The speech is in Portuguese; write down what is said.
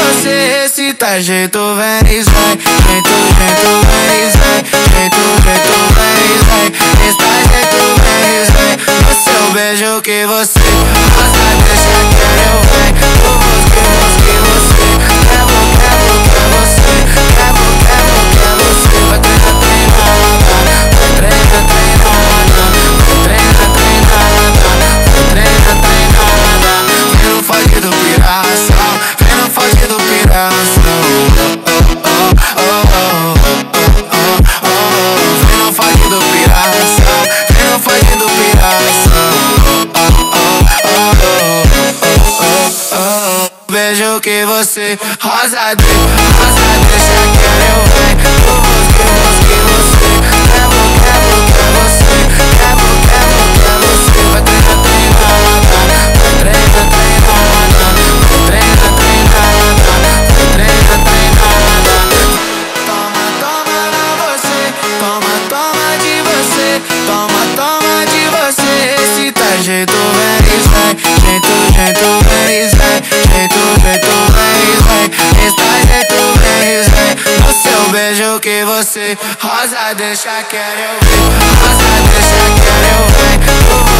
você, esse tá jeito, vem, vai. Jeito, vem, jeito, vem, esse jeito, vem. No seu beijo que você rosa, deixa que eu venho. Que você quer você, quer você. Vai treinada. Vem no funk do piração, vem no funk do piração. Vem no funk do piração, vem no funk do piração. Beijo que você rosa, deixa que eu venho. Que você quer você, quer você. Vai treinada. Toma de você, toma de você. Esse tá jeito, vem, jeito, vem, jeito, vem. Esse tá jeito, vem. No seu beijo que você rosa, deixa que eu venho. Rosa, deixa que eu venho.